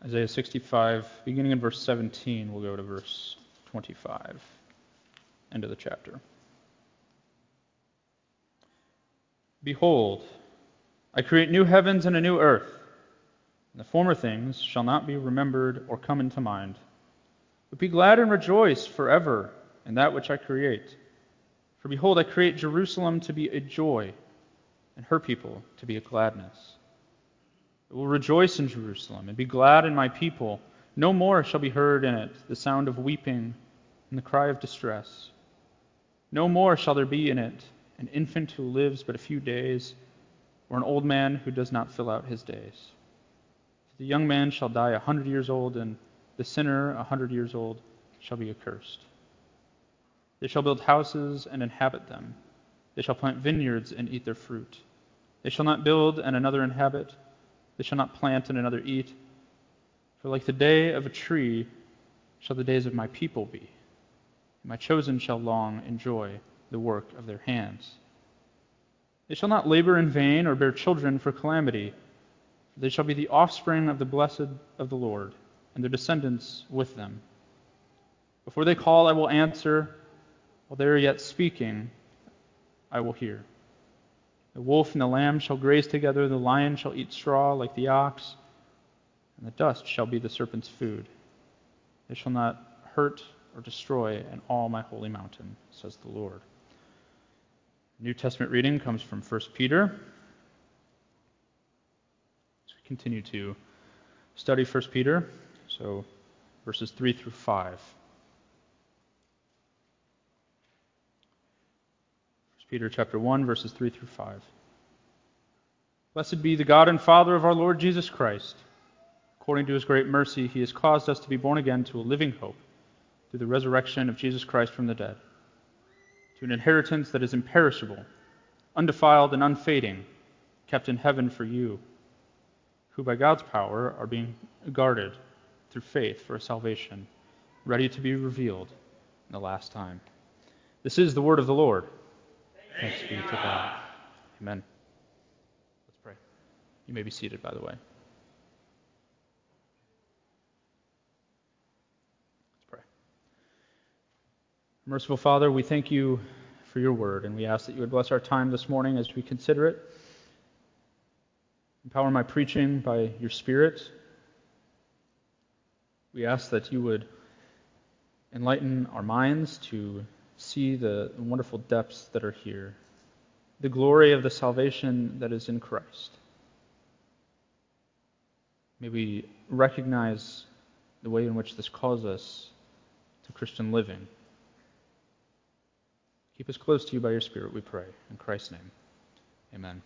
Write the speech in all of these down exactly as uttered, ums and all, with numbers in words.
Isaiah sixty-five, beginning in verse seventeen, we'll go to verse twenty-five, end of the chapter. Behold, I create new heavens and a new earth, and the former things shall not be remembered or come into mind. But be glad and rejoice forever in that which I create. For behold, I create Jerusalem to be a joy, and her people to be a gladness. I will rejoice in Jerusalem and be glad in my people. No more shall be heard in it the sound of weeping and the cry of distress. No more shall there be in it an infant who lives but a few days, or an old man who does not fill out his days. For the young man shall die a hundred years old, and the sinner a hundred years old shall be accursed. They shall build houses and inhabit them. They shall plant vineyards and eat their fruit. They shall not build and another inhabit. They shall not plant and another eat. For like the day of a tree shall the days of my people be. And my chosen shall long enjoy the work of their hands. They shall not labor in vain or bear children for calamity. For they shall be the offspring of the blessed of the Lord, and their descendants with them. Before they call, I will answer. While they are yet speaking, I will hear. The wolf and the lamb shall graze together, the lion shall eat straw like the ox, and the dust shall be the serpent's food. They shall not hurt or destroy in all my holy mountain, says the Lord. New Testament reading comes from First Peter. So we continue to study First Peter, so verses three through five. Peter chapter one, verses three through five. Blessed be the God and Father of our Lord Jesus Christ. According to his great mercy, he has caused us to be born again to a living hope through the resurrection of Jesus Christ from the dead, to an inheritance that is imperishable, undefiled and unfading, kept in heaven for you, who by God's power are being guarded through faith for a salvation, ready to be revealed in the last time. This is the word of the Lord. Thanks be to God. Amen. Let's pray. You may be seated, by the way. Let's pray. Merciful Father, we thank you for your word, and we ask that you would bless our time this morning as we consider it. Empower my preaching by your Spirit. We ask that you would enlighten our minds to see the wonderful depths that are here, the glory of the salvation that is in Christ. May we recognize the way in which this calls us to Christian living. Keep us close to you by your Spirit, we pray. In Christ's name, amen.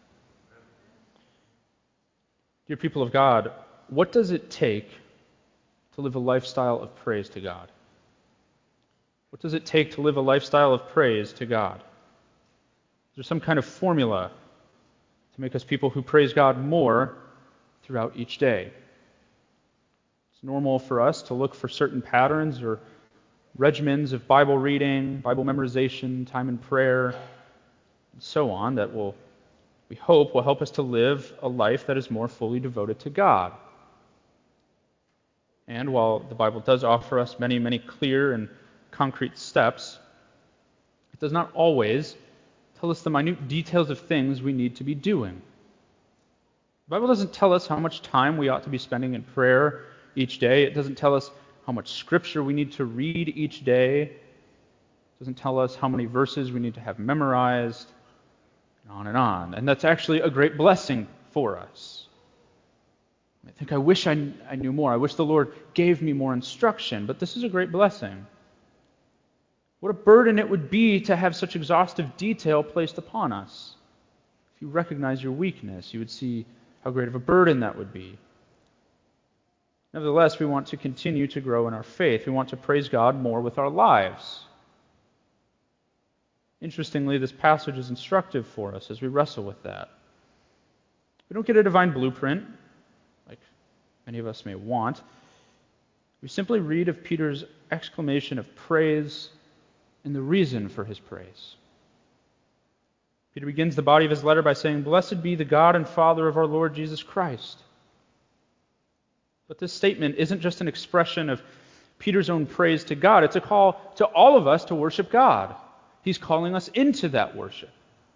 Dear people of God, what does it take to live a lifestyle of praise to God? What does it take to live a lifestyle of praise to God? Is there some kind of formula to make us people who praise God more throughout each day? It's normal for us to look for certain patterns or regimens of Bible reading, Bible memorization, time in prayer, and so on that will, we hope, will help us to live a life that is more fully devoted to God. And while the Bible does offer us many, many clear and concrete steps, it does not always tell us the minute details of things we need to be doing. The Bible doesn't tell us how much time we ought to be spending in prayer each day. It doesn't tell us how much scripture we need to read each day. It doesn't tell us how many verses we need to have memorized, and on and on. And that's actually a great blessing for us. I think I wish I, I knew more. I wish the Lord gave me more instruction, but this is a great blessing. What a burden it would be to have such exhaustive detail placed upon us. If you recognize your weakness, you would see how great of a burden that would be. Nevertheless, we want to continue to grow in our faith. We want to praise God more with our lives. Interestingly, this passage is instructive for us as we wrestle with that. We don't get a divine blueprint, like many of us may want. We simply read of Peter's exclamation of praise and the reason for his praise. Peter begins the body of his letter by saying, "Blessed be the God and Father of our Lord Jesus Christ." But this statement isn't just an expression of Peter's own praise to God. It's a call to all of us to worship God. He's calling us into that worship.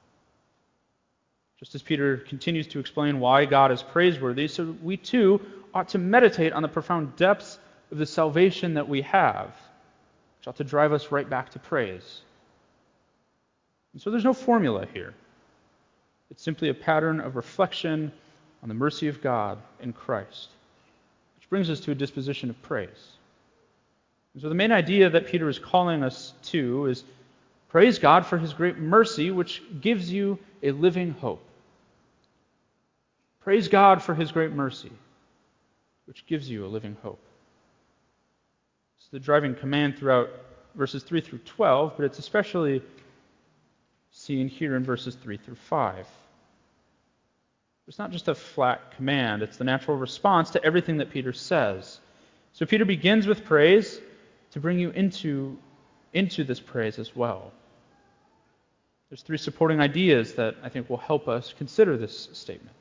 Just as Peter continues to explain why God is praiseworthy, so we too ought to meditate on the profound depths of the salvation that we have, which ought to drive us right back to praise. And so there's no formula here. It's simply a pattern of reflection on the mercy of God in Christ, which brings us to a disposition of praise. And so the main idea that Peter is calling us to is praise God for his great mercy, which gives you a living hope. Praise God for his great mercy, which gives you a living hope. It's the driving command throughout verses three through twelve, but it's especially seen here in verses three through five. It's not just a flat command, it's the natural response to everything that Peter says. So Peter begins with praise to bring you into, into this praise as well. There's three supporting ideas that I think will help us consider this statement.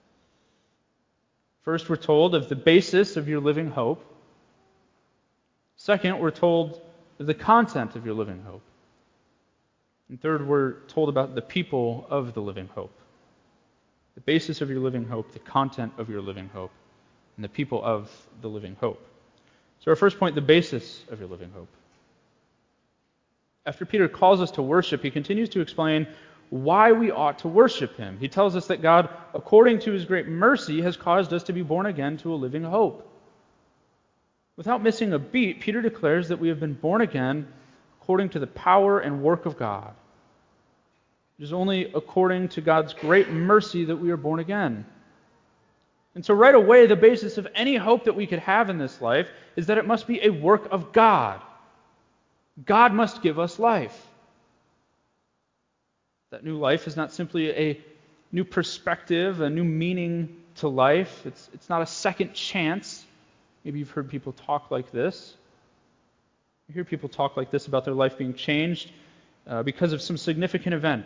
First, we're told of the basis of your living hope. Second, we're told of the content of your living hope. And third, we're told about the people of the living hope. The basis of your living hope, the content of your living hope, and the people of the living hope. So our first point, the basis of your living hope. After Peter calls us to worship, he continues to explain why we ought to worship him. He tells us that God, according to his great mercy, has caused us to be born again to a living hope. Without missing a beat, Peter declares that we have been born again according to the power and work of God. It is only according to God's great mercy that we are born again. And so right away, the basis of any hope that we could have in this life is that it must be a work of God. God must give us life. That new life is not simply a new perspective, a new meaning to life. It's, it's not a second chance. Maybe you've heard people talk like this. You hear people talk like this about their life being changed uh, because of some significant event.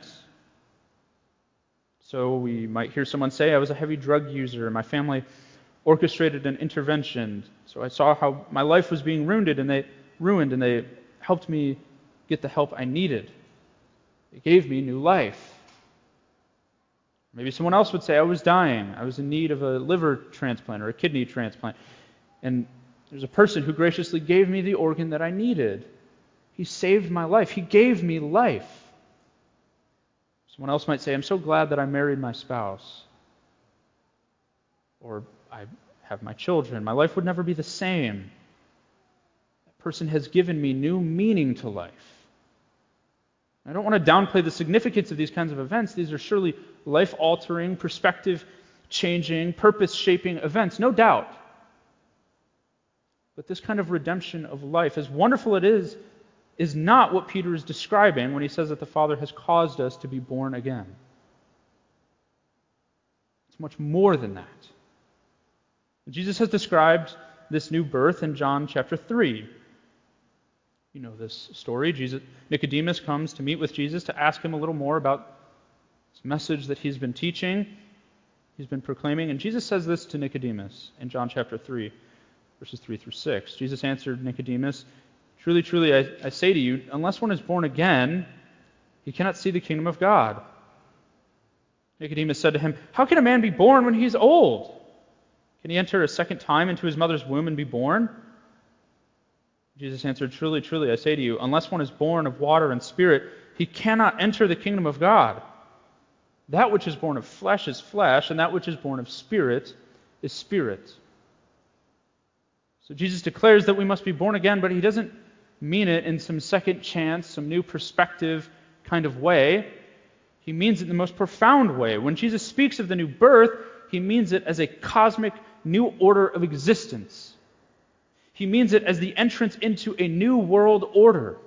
So we might hear someone say, I was a heavy drug user, and my family orchestrated an intervention. So I saw how my life was being ruined, and they ruined, and they helped me get the help I needed. It gave me new life. Maybe someone else would say, I was dying. I was in need of a liver transplant or a kidney transplant. And there's a person who graciously gave me the organ that I needed. He saved my life. He gave me life. Someone else might say, I'm so glad that I married my spouse. Or I have my children. My life would never be the same. That person has given me new meaning to life. I don't want to downplay the significance of these kinds of events. These are surely life-altering, perspective-changing, purpose-shaping events, no doubt. But this kind of redemption of life, as wonderful it is, is not what Peter is describing when he says that the Father has caused us to be born again. It's much more than that. Jesus has described this new birth in John chapter three. You know this story. Jesus, Nicodemus comes to meet with Jesus to ask him a little more about this message that he's been teaching, he's been proclaiming. And Jesus says this to Nicodemus in John chapter three, verses three through six. Jesus answered Nicodemus, Truly, truly, I, I say to you, unless one is born again, he cannot see the kingdom of God. Nicodemus said to him, How can a man be born when he is old? Can he enter a second time into his mother's womb and be born? Jesus answered, Truly, truly, I say to you, unless one is born of water and spirit, he cannot enter the kingdom of God. That which is born of flesh is flesh, and that which is born of spirit is spirit. So Jesus declares that we must be born again, but he doesn't mean it in some second chance, some new perspective kind of way. He means it in the most profound way. When Jesus speaks of the new birth, he means it as a cosmic new order of existence. He means it as the entrance into a new world order.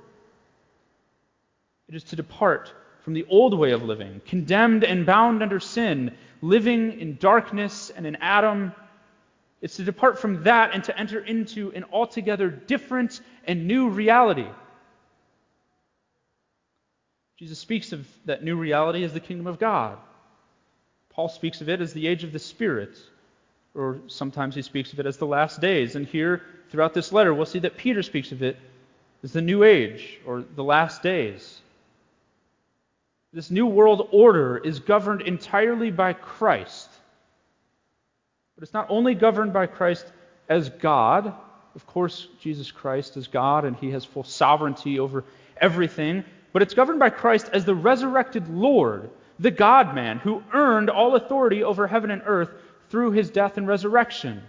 It is to depart from the old way of living, condemned and bound under sin, living in darkness and in Adam. It's to depart from that and to enter into an altogether different and new reality. Jesus speaks of that new reality as the kingdom of God. Paul speaks of it as the age of the Spirit. or sometimes he speaks of it as the last days. And here, throughout this letter, we'll see that Peter speaks of it as the new age, or the last days. This new world order is governed entirely by Christ. But it's not only governed by Christ as God. Of course, Jesus Christ is God, and he has full sovereignty over everything. But it's governed by Christ as the resurrected Lord, the God-man, who earned all authority over heaven and earth through his death and resurrection.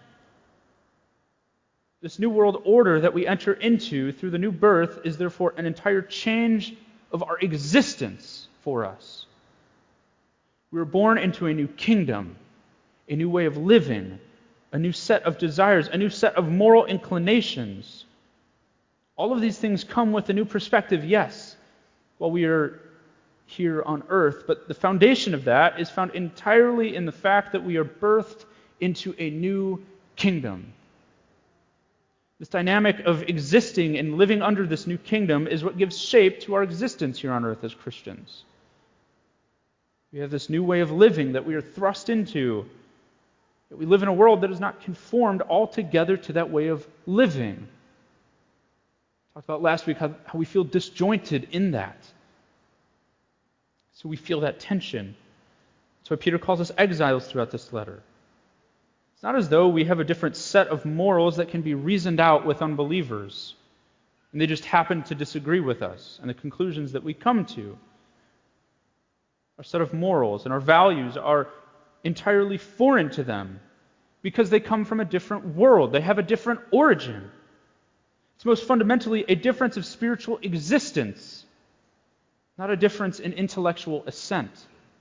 This new world order that we enter into through the new birth is therefore an entire change of our existence for us. We were born into a new kingdom, a new way of living, a new set of desires, a new set of moral inclinations. All of these things come with a new perspective, yes, while we are here on earth, but the foundation of that is found entirely in the fact that we are birthed into a new kingdom. This dynamic of existing and living under this new kingdom is what gives shape to our existence here on earth as Christians. We have this new way of living that we are thrust into, that we live in a world that is not conformed altogether to that way of living. We talked about last week how, how we feel disjointed in that. So we feel that tension. That's why Peter calls us exiles throughout this letter. It's not as though we have a different set of morals that can be reasoned out with unbelievers, and they just happen to disagree with us and the conclusions that we come to. Our set of morals and our values are entirely foreign to them because they come from a different world. They have a different origin. It's most fundamentally a difference of spiritual existence, not a difference in intellectual assent.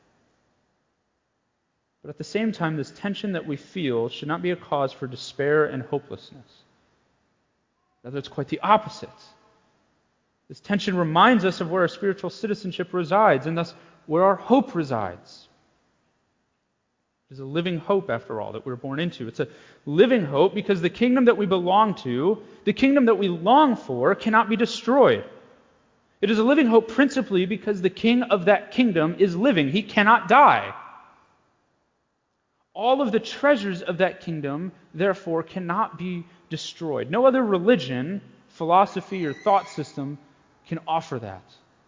But at the same time, this tension that we feel should not be a cause for despair and hopelessness. Rather, it's quite the opposite. This tension reminds us of where our spiritual citizenship resides, and thus where our hope resides. It is a living hope, after all, that we're born into. It's a living hope because the kingdom that we belong to, the kingdom that we long for, cannot be destroyed. It is a living hope principally because the king of that kingdom is living. He cannot die. All of the treasures of that kingdom, therefore, cannot be destroyed. No other religion, philosophy, or thought system can offer that.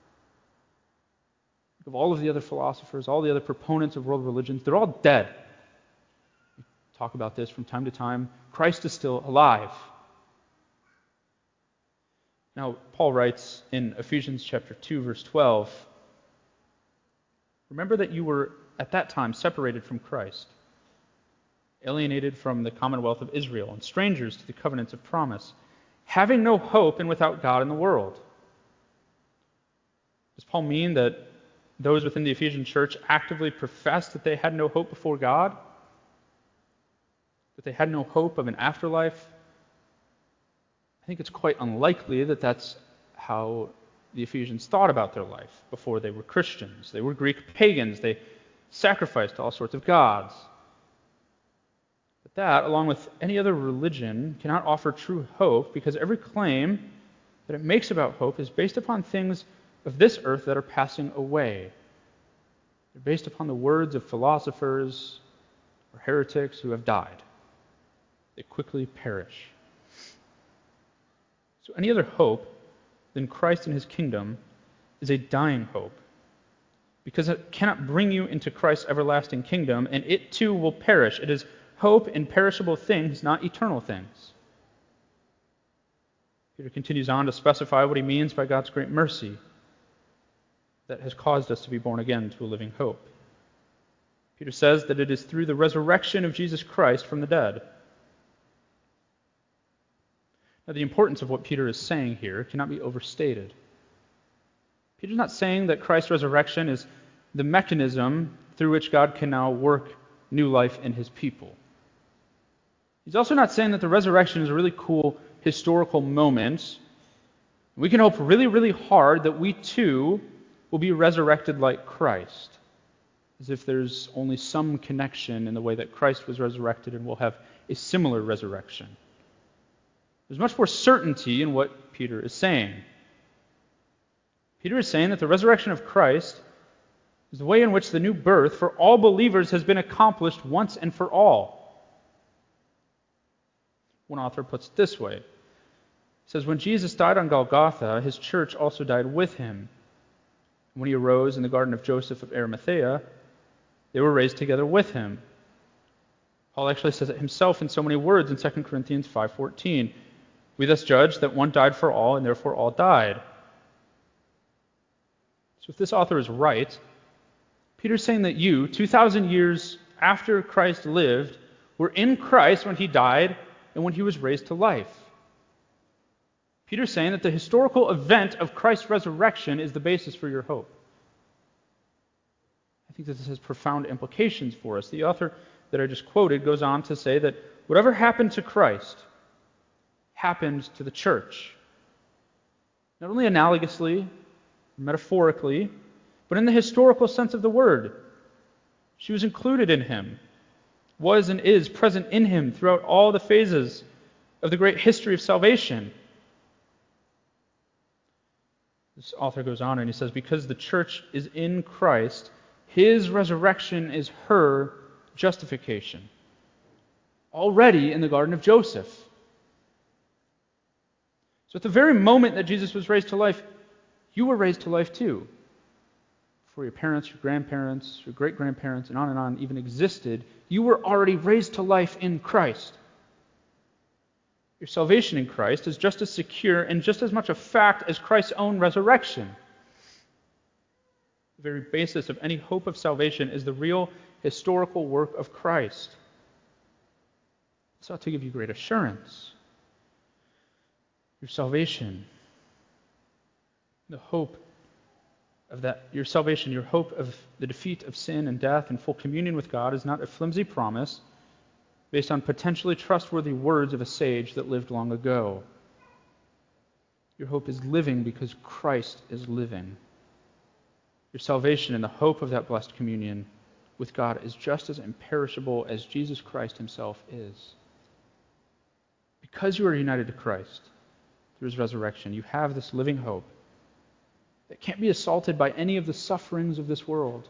Think of all of the other philosophers, all the other proponents of world religions, they're all dead. We talk about this from time to time. Christ is still alive. Now, Paul writes in Ephesians chapter two, verse twelve, "Remember that you were at that time separated from Christ, alienated from the commonwealth of Israel, and strangers to the covenants of promise, having no hope and without God in the world." Does Paul mean that those within the Ephesian church actively professed that they had no hope before God? That they had no hope of an afterlife? I think it's quite unlikely that that's how the Ephesians thought about their life before they were Christians. They were Greek pagans. They sacrificed to all sorts of gods. But that, along with any other religion, cannot offer true hope because every claim that it makes about hope is based upon things of this earth that are passing away. They're based upon the words of philosophers or heretics who have died. They quickly perish. So any other hope than Christ and his kingdom is a dying hope, because it cannot bring you into Christ's everlasting kingdom, and it too will perish. It is hope in perishable things, not eternal things. Peter continues on to specify what he means by God's great mercy that has caused us to be born again to a living hope. Peter says that it is through the resurrection of Jesus Christ from the dead. Now, the importance of what Peter is saying here cannot be overstated. Peter's not saying that Christ's resurrection is the mechanism through which God can now work new life in his people. He's also not saying that the resurrection is a really cool historical moment. We can hope really, really hard that we too will be resurrected like Christ, as if there's only some connection in the way that Christ was resurrected and we'll have a similar resurrection. There's much more certainty in what Peter is saying. Peter is saying that the resurrection of Christ is the way in which the new birth for all believers has been accomplished once and for all. One author puts it this way. He says, when Jesus died on Golgotha, his church also died with him. When he arose in the garden of Joseph of Arimathea, they were raised together with him. Paul actually says it himself in so many words in Second Corinthians five fourteen. We thus judge that one died for all, and therefore all died. So if this author is right, Peter's saying that you, two thousand years after Christ lived, were in Christ when he died and when he was raised to life. Peter's saying that the historical event of Christ's resurrection is the basis for your hope. I think that this has profound implications for us. The author that I just quoted goes on to say that whatever happened to Christ happened to the church. Not only analogously, metaphorically, but in the historical sense of the word. She was included in him, was and is present in him throughout all the phases of the great history of salvation. This author goes on and he says, because the church is in Christ, his resurrection is her justification. Already in the garden of Joseph. So at the very moment that Jesus was raised to life, you were raised to life too. Before your parents, your grandparents, your great-grandparents, and on and on even existed, you were already raised to life in Christ. Your salvation in Christ is just as secure and just as much a fact as Christ's own resurrection. The very basis of any hope of salvation is the real historical work of Christ. This ought to give you great assurance. Your salvation, the hope of that, your salvation, your hope of the defeat of sin and death and full communion with God is not a flimsy promise based on potentially trustworthy words of a sage that lived long ago. Your hope is living because Christ is living. Your salvation and the hope of that blessed communion with God is just as imperishable as Jesus Christ himself is. Because you are united to Christ through his resurrection, you have this living hope that can't be assaulted by any of the sufferings of this world.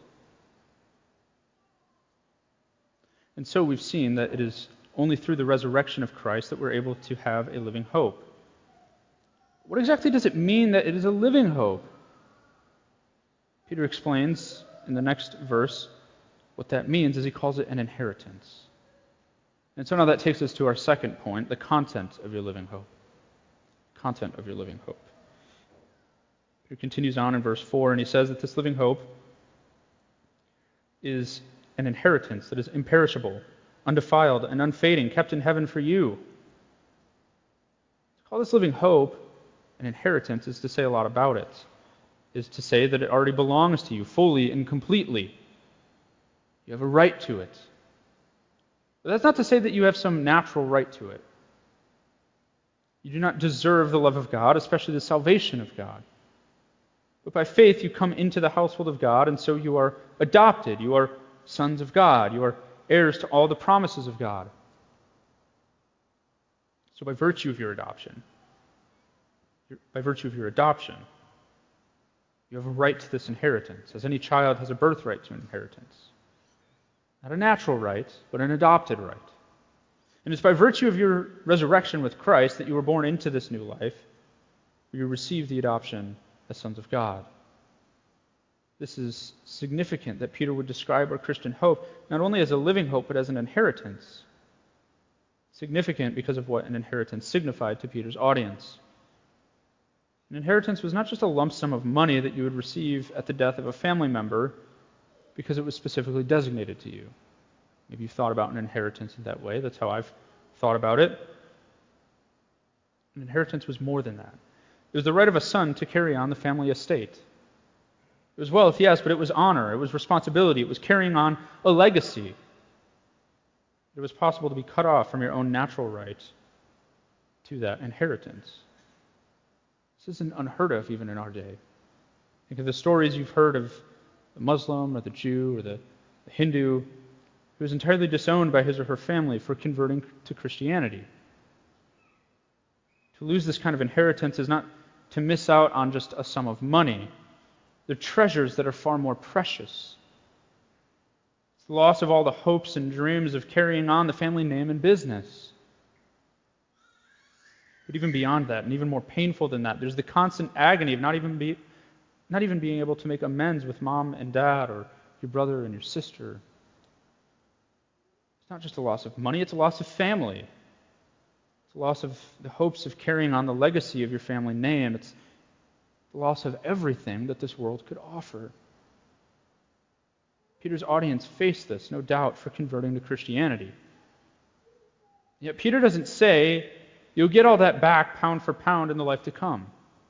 And so we've seen that it is only through the resurrection of Christ that we're able to have a living hope. What exactly does it mean that it is a living hope? Peter explains in the next verse what that means as he calls it an inheritance. And so now that takes us to our second point, the content of your living hope. Content of your living hope. He continues on in verse four, and he says that this living hope is an inheritance that is imperishable, undefiled, and unfading, kept in heaven for you. To call this living hope an inheritance is to say a lot about it, is to say that it already belongs to you fully and completely. You have a right to it. But that's not to say that you have some natural right to it. You do not deserve the love of God, especially the salvation of God. But by faith you come into the household of God, and so you are adopted. You are sons of God. You are heirs to all the promises of God. So by virtue of your adoption, by virtue of your adoption, you have a right to this inheritance, as any child has a birthright to an inheritance. Not a natural right, but an adopted right. And it's by virtue of your resurrection with Christ that you were born into this new life, where you receive the adoption as sons of God. This is significant that Peter would describe our Christian hope not only as a living hope, but as an inheritance. Significant because of what an inheritance signified to Peter's audience. An inheritance was not just a lump sum of money that you would receive at the death of a family member because it was specifically designated to you. Maybe you've thought about an inheritance in that way. That's how I've thought about it. An inheritance was more than that. It was the right of a son to carry on the family estate. It was wealth, yes, but it was honor. It was responsibility. It was carrying on a legacy. It was possible to be cut off from your own natural right to that inheritance. This isn't unheard of even in our day. Think of the stories you've heard of the Muslim or the Jew or the, the Hindu who is entirely disowned by his or her family for converting to Christianity. To lose this kind of inheritance is not to miss out on just a sum of money. They're treasures that are far more precious. It's the loss of all the hopes and dreams of carrying on the family name and business. But even beyond that, and even more painful than that, there's the constant agony of not even be, not even being able to make amends with mom and dad or your brother and your sister. It's not just a loss of money, it's a loss of family. It's a loss of the hopes of carrying on the legacy of your family name. It's the loss of everything that this world could offer. Peter's audience faced this, no doubt, for converting to Christianity. Yet Peter doesn't say, you'll get all that back pound for pound in the life to come.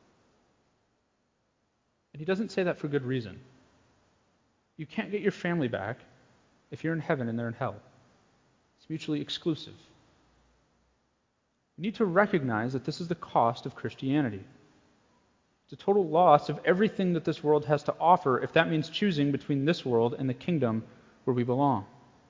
And he doesn't say that for good reason. You can't get your family back if you're in heaven and they're in hell. It's mutually exclusive. You need to recognize that this is the cost of Christianity. It's a total loss of everything that this world has to offer if that means choosing between this world and the kingdom where we belong.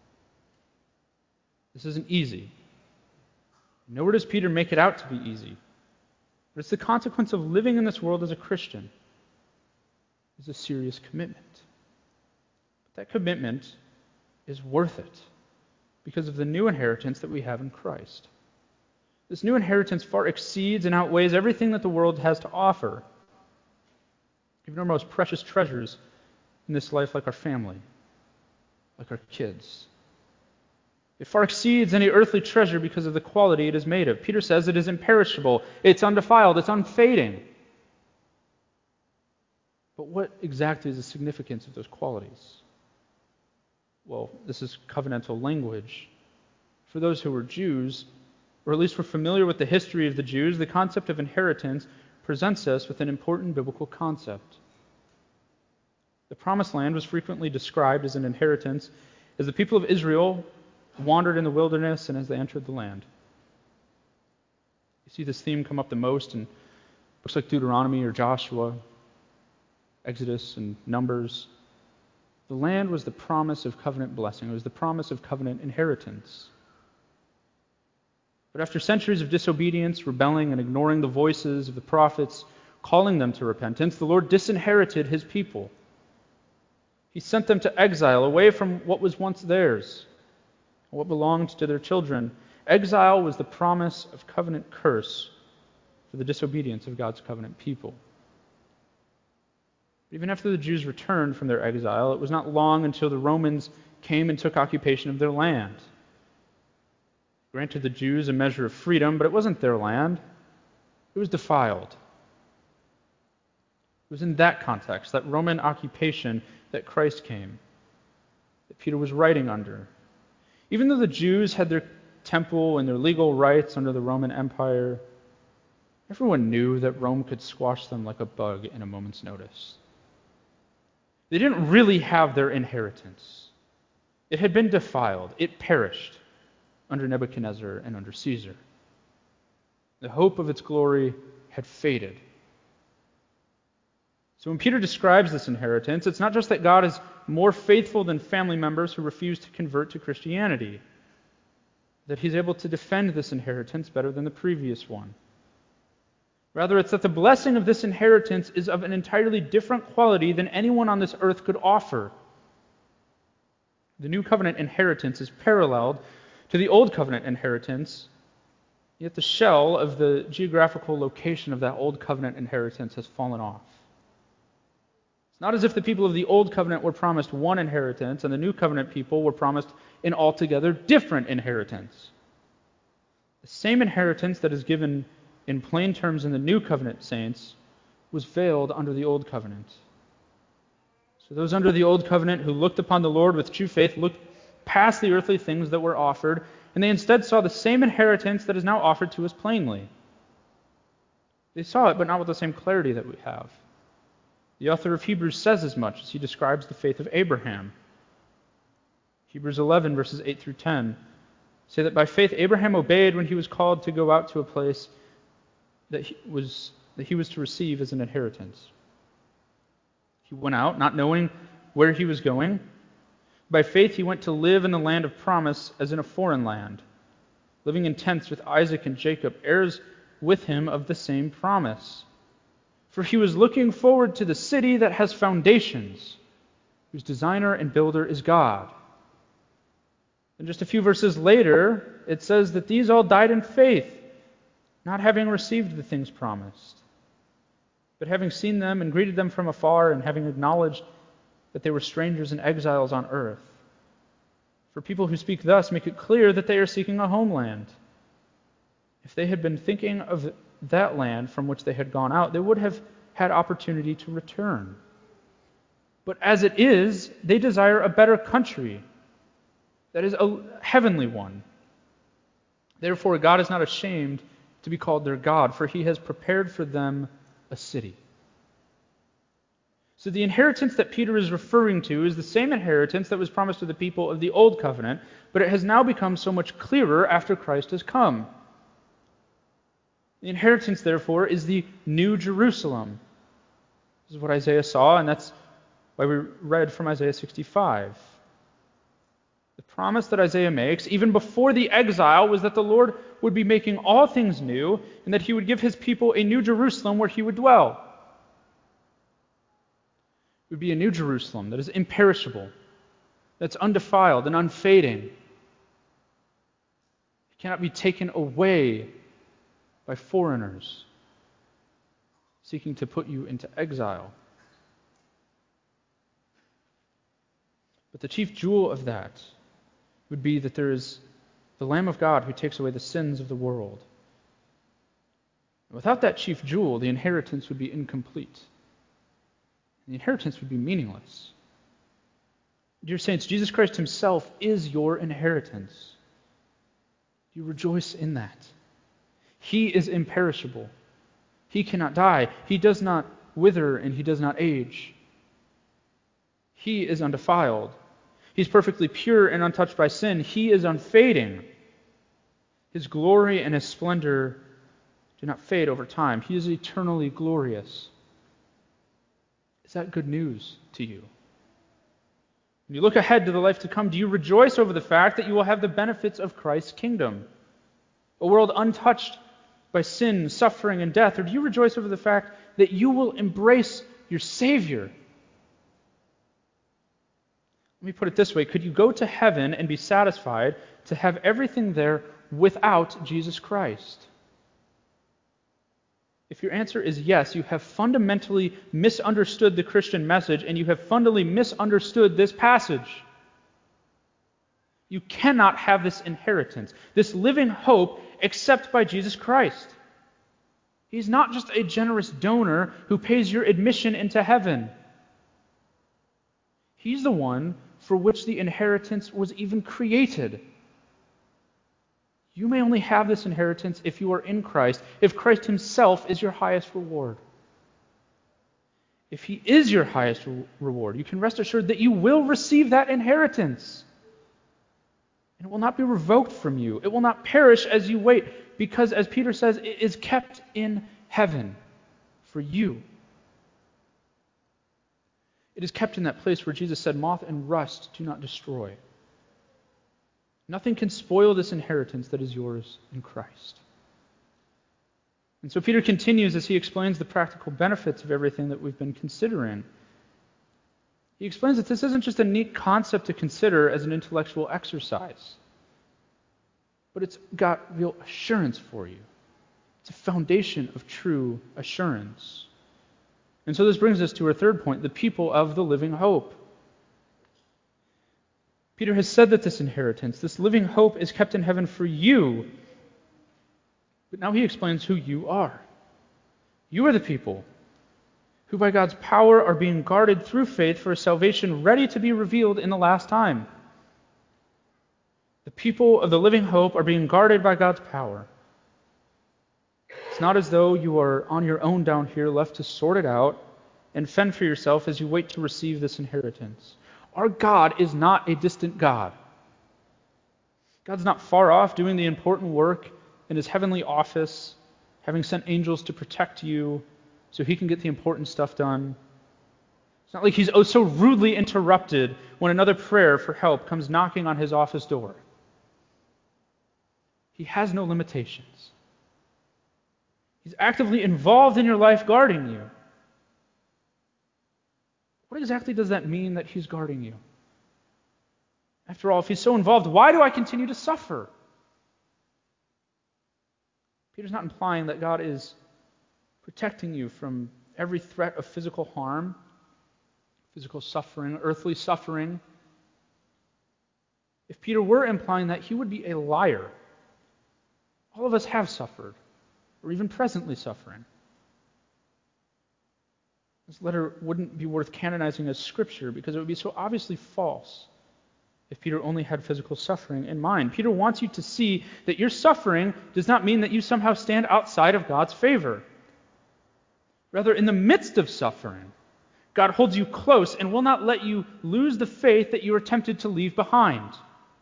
This isn't easy. Nowhere does Peter make it out to be easy. But it's the consequence of living in this world as a Christian. It's a serious commitment. But that commitment is worth it because of the new inheritance that we have in Christ. This new inheritance far exceeds and outweighs everything that the world has to offer. Even our most precious treasures in this life, like our family, like our kids. It far exceeds any earthly treasure because of the quality it is made of. Peter says it is imperishable, it's undefiled, it's unfading. But what exactly is the significance of those qualities? Well, this is covenantal language. For those who were Jews, or at least were familiar with the history of the Jews, the concept of inheritance presents us with an important biblical concept. The Promised Land was frequently described as an inheritance as the people of Israel wandered in the wilderness and as they entered the land. You see this theme come up the most in books like Deuteronomy or Joshua, Exodus and Numbers. The land was the promise of covenant blessing. It was the promise of covenant inheritance. But after centuries of disobedience, rebelling, and ignoring the voices of the prophets calling them to repentance, the Lord disinherited his people. He sent them to exile, away from what was once theirs, what belonged to their children. Exile was the promise of covenant curse for the disobedience of God's covenant people. Even after the Jews returned from their exile, it was not long until the Romans came and took occupation of their land. Granted the Jews a measure of freedom, but it wasn't their land. It was defiled. It was in that context, that Roman occupation, that Christ came, that Peter was writing under. Even though the Jews had their temple and their legal rights under the Roman Empire, everyone knew that Rome could squash them like a bug in a moment's notice. They didn't really have their inheritance. It had been defiled. It perished under Nebuchadnezzar and under Caesar. The hope of its glory had faded. So when Peter describes this inheritance, it's not just that God is more faithful than family members who refuse to convert to Christianity, that he's able to defend this inheritance better than the previous one. Rather, it's that the blessing of this inheritance is of an entirely different quality than anyone on this earth could offer. The new covenant inheritance is paralleled to the old covenant inheritance, yet the shell of the geographical location of that old covenant inheritance has fallen off. It's not as if the people of the old covenant were promised one inheritance and the new covenant people were promised an altogether different inheritance. The same inheritance that is given in plain terms in the new covenant saints was veiled under the old covenant. So those under the old covenant who looked upon the Lord with true faith looked past the earthly things that were offered, and they instead saw the same inheritance that is now offered to us plainly. They saw it, but not with the same clarity that we have. The author of Hebrews says as much as he describes the faith of Abraham. Hebrews eleven, verses eight through ten, say that by faith Abraham obeyed when he was called to go out to a place that he was, that he was to receive as an inheritance. He went out, not knowing where he was going. By faith he went to live in the land of promise as in a foreign land, living in tents with Isaac and Jacob, heirs with him of the same promise. For he was looking forward to the city that has foundations, whose designer and builder is God. And just a few verses later, it says that these all died in faith, not having received the things promised, but having seen them and greeted them from afar, and having acknowledged that they were strangers and exiles on earth. For people who speak thus make it clear that they are seeking a homeland. If they had been thinking of that land from which they had gone out, they would have had opportunity to return. But as it is, they desire a better country, that is, a heavenly one. Therefore, God is not ashamed to be called their God, for he has prepared for them a city. So the inheritance that Peter is referring to is the same inheritance that was promised to the people of the Old Covenant, but it has now become so much clearer after Christ has come. The inheritance, therefore, is the New Jerusalem. This is what Isaiah saw, and that's why we read from Isaiah sixty-five. The promise that Isaiah makes, even before the exile, was that the Lord would be making all things new, and that he would give his people a new Jerusalem where he would dwell. It would be a new Jerusalem that is imperishable, that's undefiled and unfading. It cannot be taken away by foreigners seeking to put you into exile. But the chief jewel of that would be that there is the Lamb of God who takes away the sins of the world. Without that chief jewel, the inheritance would be incomplete. The inheritance would be meaningless. Dear saints, Jesus Christ himself is your inheritance. Do you rejoice in that? He is imperishable. He cannot die. He does not wither and he does not age. He is undefiled. He's perfectly pure and untouched by sin. He is unfading. His glory and his splendor do not fade over time. He is eternally glorious. Is that good news to you? When you look ahead to the life to come, do you rejoice over the fact that you will have the benefits of Christ's kingdom? A world untouched by sin, suffering, and death? Or do you rejoice over the fact that you will embrace your Savior? Let me put it this way. Could you go to heaven and be satisfied to have everything there without Jesus Christ? If your answer is yes, you have fundamentally misunderstood the Christian message and you have fundamentally misunderstood this passage. You cannot have this inheritance, this living hope, except by Jesus Christ. He's not just a generous donor who pays your admission into heaven. He's the one for which the inheritance was even created. You may only have this inheritance if you are in Christ, if Christ himself is your highest reward. If he is your highest re- reward, you can rest assured that you will receive that inheritance. And it will not be revoked from you. It will not perish as you wait, because, as Peter says, it is kept in heaven for you. It is kept in that place where Jesus said, "Moth and rust do not destroy." Nothing can spoil this inheritance that is yours in Christ. And so Peter continues as he explains the practical benefits of everything that we've been considering. He explains that this isn't just a neat concept to consider as an intellectual exercise, but it's got real assurance for you. It's a foundation of true assurance. And so this brings us to our third point, the people of the living hope. Peter has said that this inheritance, this living hope, is kept in heaven for you. But now he explains who you are. You are the people who by God's power are being guarded through faith for a salvation ready to be revealed in the last time. The people of the living hope are being guarded by God's power. It's not as though you are on your own down here, left to sort it out and fend for yourself as you wait to receive this inheritance. Our God is not a distant God. God's not far off doing the important work in his heavenly office, having sent angels to protect you so he can get the important stuff done. It's not like he's oh so rudely interrupted when another prayer for help comes knocking on his office door. He has no limitations. He's actively involved in your life, guarding you. What exactly does that mean, that he's guarding you? After all, if he's so involved, why do I continue to suffer? Peter's not implying that God is protecting you from every threat of physical harm, physical suffering, earthly suffering. If Peter were implying that, he would be a liar. All of us have suffered, or even presently suffering. This letter wouldn't be worth canonizing as scripture because it would be so obviously false if Peter only had physical suffering in mind. Peter wants you to see that your suffering does not mean that you somehow stand outside of God's favor. Rather, in the midst of suffering, God holds you close and will not let you lose the faith that you are tempted to leave behind.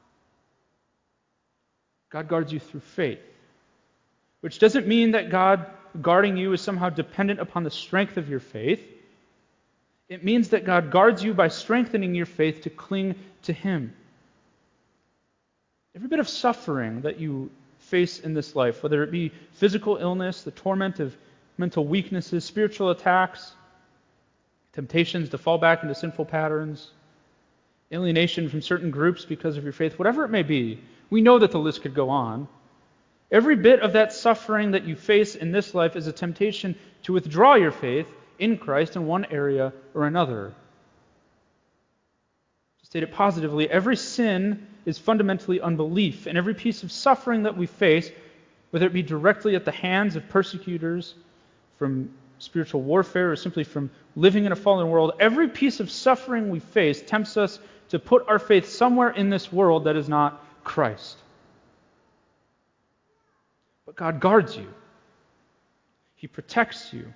God guards you through faith, which doesn't mean that God guarding you is somehow dependent upon the strength of your faith. It means that God guards you by strengthening your faith to cling to Him. Every bit of suffering that you face in this life, whether it be physical illness, the torment of mental weaknesses, spiritual attacks, temptations to fall back into sinful patterns, alienation from certain groups because of your faith, whatever it may be, we know that the list could go on. Every bit of that suffering that you face in this life is a temptation to withdraw your faith in Christ in one area or another. To state it positively, every sin is fundamentally unbelief, and every piece of suffering that we face, whether it be directly at the hands of persecutors, from spiritual warfare, or simply from living in a fallen world, every piece of suffering we face tempts us to put our faith somewhere in this world that is not Christ. But God guards you. He protects you.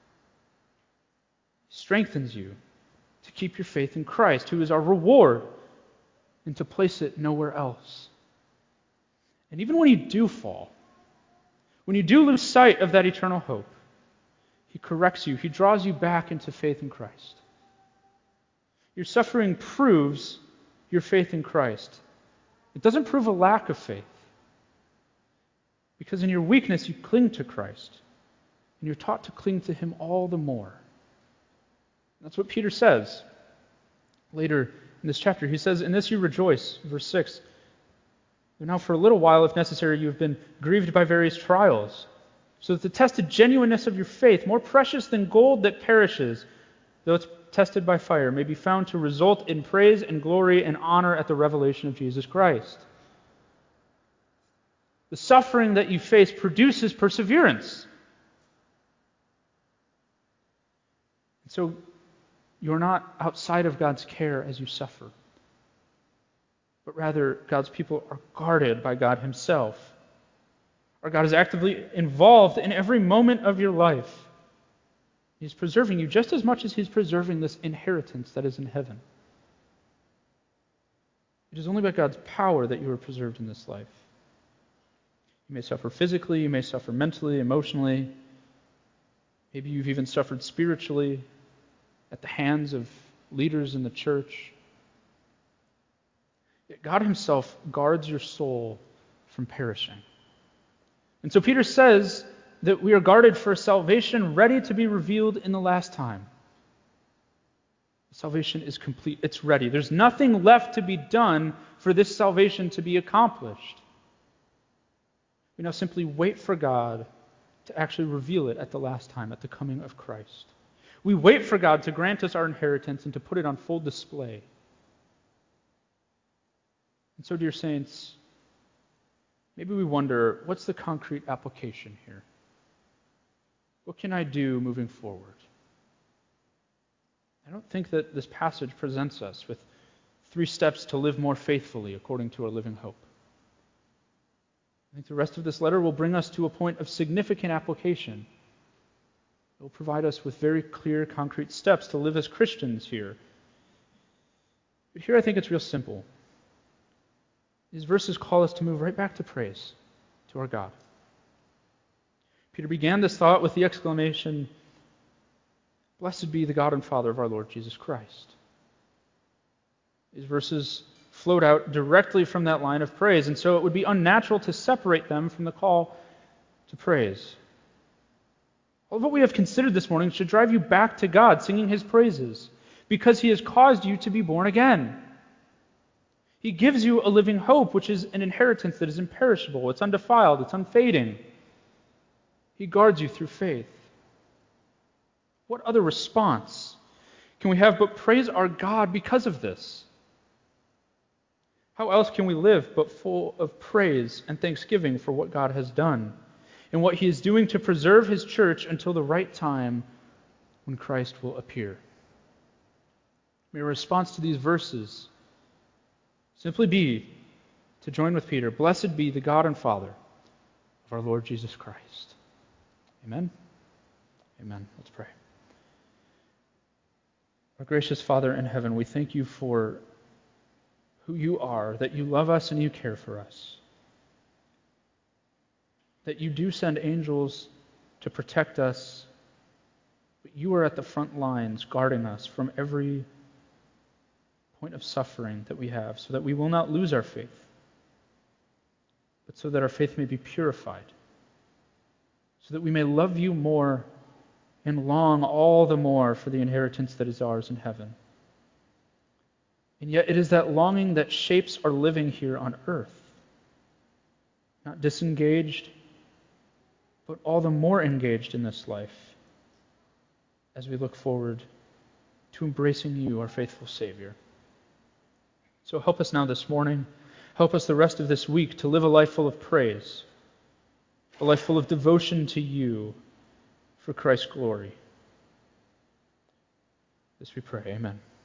He strengthens you to keep your faith in Christ, who is our reward, and to place it nowhere else. And even when you do fall, when you do lose sight of that eternal hope, He corrects you. He draws you back into faith in Christ. Your suffering proves your faith in Christ. It doesn't prove a lack of faith. Because in your weakness, you cling to Christ. And you're taught to cling to Him all the more. That's what Peter says later in this chapter. He says, "In this you rejoice," verse six. "Now for a little while, if necessary, you have been grieved by various trials, so that the tested genuineness of your faith, more precious than gold that perishes, though it's tested by fire, may be found to result in praise and glory and honor at the revelation of Jesus Christ." The suffering that you face produces perseverance. And so you're not outside of God's care as you suffer, but rather God's people are guarded by God Himself. Our God is actively involved in every moment of your life. He's preserving you just as much as He's preserving this inheritance that is in heaven. It is only by God's power that you are preserved in this life. You may suffer physically, you may suffer mentally, emotionally. Maybe you've even suffered spiritually at the hands of leaders in the church. Yet God Himself guards your soul from perishing. And so Peter says that we are guarded for a salvation ready to be revealed in the last time. Salvation is complete. It's ready. There's nothing left to be done for this salvation to be accomplished. We now simply wait for God to actually reveal it at the last time, at the coming of Christ. We wait for God to grant us our inheritance and to put it on full display. And so, dear saints, maybe we wonder, what's the concrete application here? What can I do moving forward? I don't think that this passage presents us with three steps to live more faithfully according to our living hope. I think the rest of this letter will bring us to a point of significant application. It will provide us with very clear, concrete steps to live as Christians here. But here I think it's real simple. These verses call us to move right back to praise to our God. Peter began this thought with the exclamation, "Blessed be the God and Father of our Lord Jesus Christ." These verses flowed out directly from that line of praise, and so it would be unnatural to separate them from the call to praise. All of what we have considered this morning should drive you back to God, singing His praises, because He has caused you to be born again. He gives you a living hope, which is an inheritance that is imperishable, it's undefiled, it's unfading. He guards you through faith. What other response can we have but praise our God because of this? How else can we live but full of praise and thanksgiving for what God has done and what He is doing to preserve His church until the right time when Christ will appear? May our response to these verses simply be to join with Peter. Blessed be the God and Father of our Lord Jesus Christ. Amen. Amen. Let's pray. Our gracious Father in heaven, we thank you for who you are, that you love us and you care for us, that you do send angels to protect us, but you are at the front lines guarding us from every point of suffering that we have, so that we will not lose our faith, but so that our faith may be purified, so that we may love you more and long all the more for the inheritance that is ours in heaven. And yet it is that longing that shapes our living here on earth. Not disengaged, but all the more engaged in this life as we look forward to embracing you, our faithful Savior. So help us now this morning. Help us the rest of this week to live a life full of praise, a life full of devotion to you for Christ's glory. This we pray. Amen.